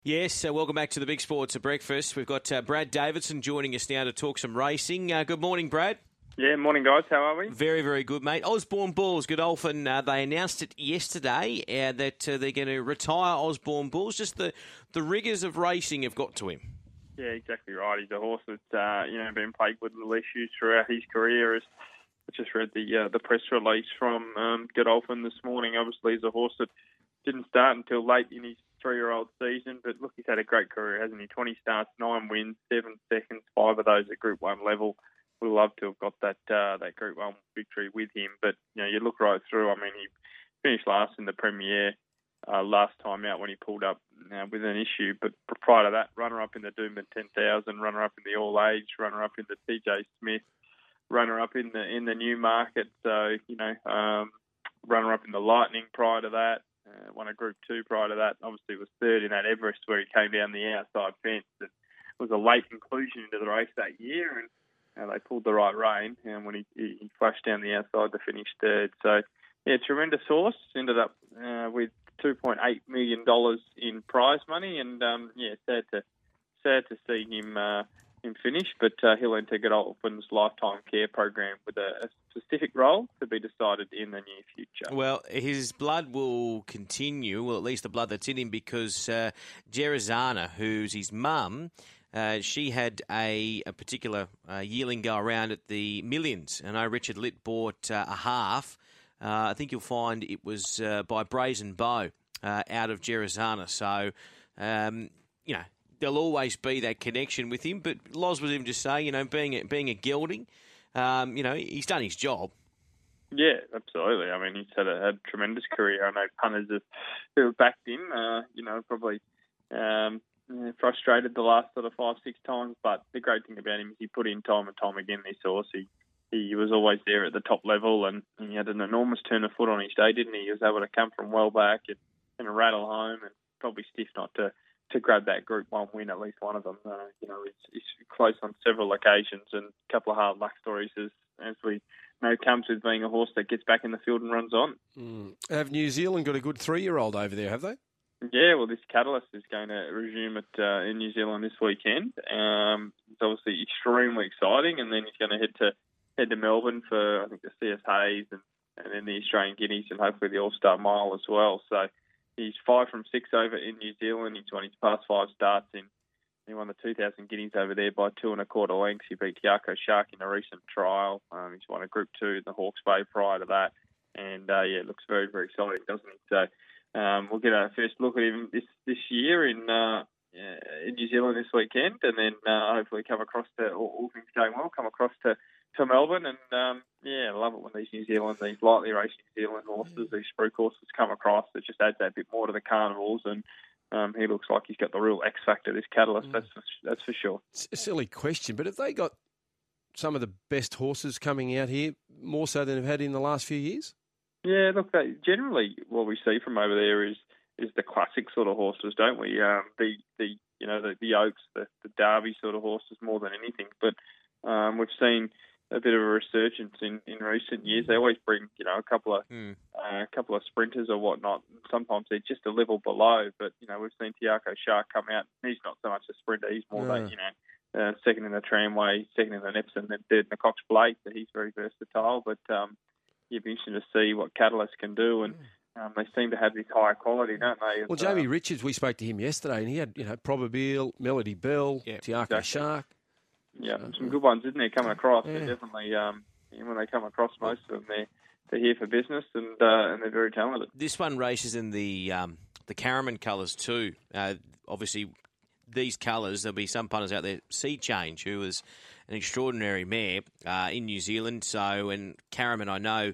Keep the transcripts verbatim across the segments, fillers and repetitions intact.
Yes, uh, welcome back to the Big Sports at Breakfast. We've got uh, Brad Davidson joining us now to talk some racing. Uh, good morning, Brad. Yeah, morning, guys. How are we? Very, very good, mate. Osborne Bulls, Godolphin, uh, they announced it yesterday uh, that uh, they're going to retire Osborne Bulls. Just the, the rigours of racing have got to him. Yeah, exactly right. He's a horse that's uh, you know been plagued with little issues throughout his career. As I just read the uh, the press release from um, Godolphin this morning. Obviously, he's a horse that didn't start until late in his three-year-old season, but look, he's had a great career, hasn't he? twenty starts, nine wins, seven seconds, five of those at Group One level. We'd love to have got that uh, that Group One victory with him, but you know, you look right through. I mean, he finished last in the Premier uh, last time out when he pulled up uh, with an issue, but prior to that, runner-up in the Doomben ten thousand, runner-up in the All Age, runner-up in the T J Smith, runner-up in the in the Newmarket. So you know, um, runner-up in the Lightning prior to that. Uh, won a Group Two prior to that. Obviously, was third in that Everest where he came down the outside fence. It was a late conclusion into the race that year, and uh, they pulled the right rein. And when he, he flashed down the outside to finish third, so yeah, tremendous horse. Ended up uh, with two point eight million dollars in prize money, and um, yeah, sad to sad to see him. Uh, him finish, but uh, he'll enter Godolphin's lifetime care program with a, a specific role to be decided in the near future. Well, his blood will continue, well, at least the blood that's in him, because uh, Gerizana, who's his mum, uh, she had a, a particular uh, yearling go around at the Millions. I know Richard Litt bought uh, a half. Uh, I think you'll find it was uh, by Brazen Bow uh, out of Gerizana. So, um, you know, there'll always be that connection with him. But Loz was even just saying, you know, being a, being a gelding, um, you know, he's done his job. Yeah, absolutely. I mean, he's had a, had a tremendous career. I know punters have, who have backed him, uh, you know, probably um, frustrated the last sort of five, six times. But the great thing about him is he put in time and time again this horse. He, he was always there at the top level, and, and he had an enormous turn of foot on his day, didn't he? He was able to come from well back and, and rattle home, and probably stiff not to to grab that Group One win, at least one of them. Uh, you know, it's, it's close on several occasions, and a couple of hard luck stories as, as we know comes with being a horse that gets back in the field and runs on. Mm. Have New Zealand got a good three-year-old over there, have they? Yeah, well, this Catalyst is going to resume it uh, in New Zealand this weekend. Um, it's obviously extremely exciting, and then he's going to head to head to Melbourne for, I think, the C S Hayes and, and then the Australian Guineas and hopefully the All-Star Mile as well. So he's five from six over in New Zealand. He's won his past five starts in. He won the two thousand Guineas over there by two and a quarter lengths. He beat Tiako Shark in a recent trial. Um, he's won a Group Two in the Hawke's Bay prior to that. And, uh, yeah, it looks very, very exciting, doesn't it? So um, we'll get our first look at him this, this year in uh, in New Zealand this weekend, and then uh, hopefully come across to, all, all things going well, come across to, to Melbourne. And, um, yeah, I love it when these New Zealand, these lightly raced New Zealand horses, these spruik horses come across. It just adds that bit more to the carnivals, and um, he looks like he's got the real X factor, this Catalyst, mm. that's, for, that's for sure. It's a silly question, but have they got some of the best horses coming out here, more so than they've had in the last few years? Yeah, look, they, generally what we see from over there is is the classic sort of horses, don't we? Um, the the you know the, the Oaks, the, the Derby sort of horses more than anything. But um, we've seen a bit of a resurgence in, in recent years. They always bring you know a couple of mm. uh, a couple of sprinters or whatnot. Sometimes they're just a level below. But you know we've seen Tiako Shark come out. He's not so much a sprinter. He's more yeah. like you know uh, second in the Tramway, second in the Nepson, then third in the Cox Plate. So he's very versatile. But um, you'd be interested to see what Catalyst can do, and um, they seem to have this higher quality, don't they? Well, Jamie uh, Richards, we spoke to him yesterday, and he had, you know, Probabile, Melody Bell, yeah, Tiako exactly. Shark. Yeah, so, some good ones, isn't there, coming across? Yeah. They're definitely, um, when they come across, most of them, they're, they're here for business, and uh, and they're very talented. This one races in the um, the Caraman colours too. Uh, obviously, these colours, there'll be some punters out there. Sea Change, who was an extraordinary mare uh, in New Zealand. So, and Caraman, I know,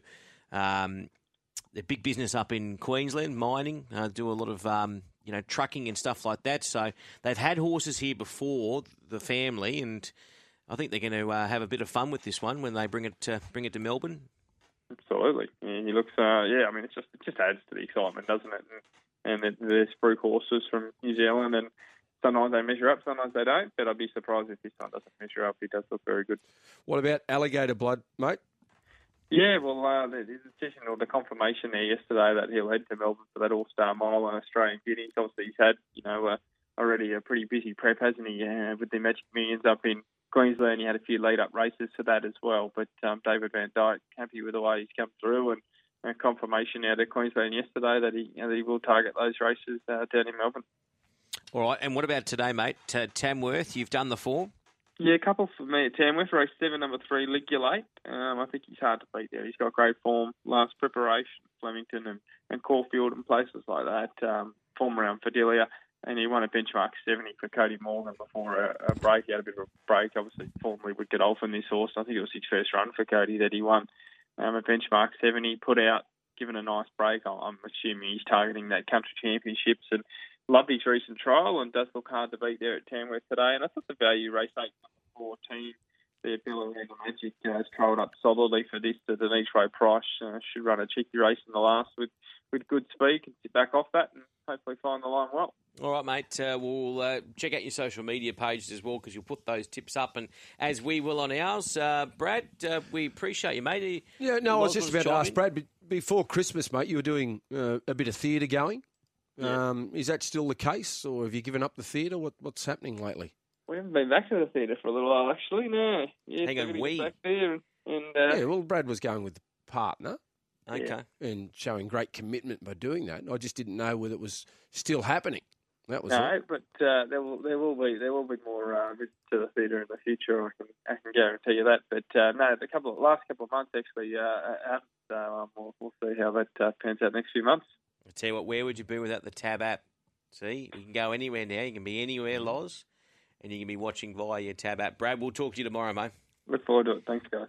um, they're big business up in Queensland, mining, uh, do a lot of um, you know trucking and stuff like that. So they've had horses here before, the family, and I think they're going to uh, have a bit of fun with this one when they bring it to, bring it to Melbourne. Absolutely, yeah, he looks. Uh, yeah, I mean, it's just it just adds to the excitement, doesn't it? And, and they're spruik horses from New Zealand, and sometimes they measure up, sometimes they don't. But I'd be surprised if this one doesn't measure up. He does look very good. What about Alligator Blood, mate? Yeah, well, uh, there's a decision or the confirmation there yesterday that he'll head to Melbourne for that All-Star Mile and Australian Guineas. Obviously, he's had, you know, uh, already a pretty busy prep, hasn't he? Uh, with the Magic Millions up in Queensland, he had a few lead-up races for that as well. But um, David Van Dyke, happy with the way he's come through, and uh, confirmation out of Queensland yesterday that he, you know, that he will target those races uh, down in Melbourne. All right, and what about today, mate? T- Tamworth, you've done the form? Yeah, a couple for me at Tamworth. Race seven, number three, Ligulate. Um, I think he's hard to beat there. He's got great form, last preparation, Flemington and, and Caulfield and places like that. Um, form around Fidelia. And he won a benchmark seventy for Cody Morgan before a, a break. He had a bit of a break, obviously, formerly with Godolphin, this horse. I think it was his first run for Cody that he won. Um, a benchmark seventy, put out, given a nice break. I'm assuming he's targeting that country championships, and loved his recent trial and does look hard to beat there at Tamworth today. And I thought the value race eight, number fourteen, the Bella and the Magic uh, has trolled up solidly for this to Denise Ray Price. Uh, should run a cheeky race in the last with, with good speed, can sit back off that and hopefully find the line well. All right, mate. Uh, we'll uh, check out your social media pages as well, because you'll put those tips up, and as we will on ours. Uh, Brad, uh, we appreciate you, mate. Yeah, no, I was just about to ask in. Brad. Before Christmas, mate, you were doing uh, a bit of theatre going. Yeah. Um, is that still the case, or have you given up the theatre? What, what's happening lately? We haven't been back to the theatre for a little while, actually. No. Yeah, Hang on, so we we? back there and, and uh, Yeah, well, Brad was going with the partner Okay. and showing great commitment by doing that. I just didn't know whether it was still happening. That was no, it. but uh, there will there will be there will be more uh, visits to the theatre in the future. I can I can guarantee you that. But uh, no, the couple of, last couple of months actually uh, happened. So um, we'll, we'll see how that uh, pans out next few months. I tell you what, where would you be without the Tab app? See, you can go anywhere now. You can be anywhere, Loz, and you can be watching via your Tab app. Brad, we'll talk to you tomorrow, mate. Look forward to it. Thanks, guys.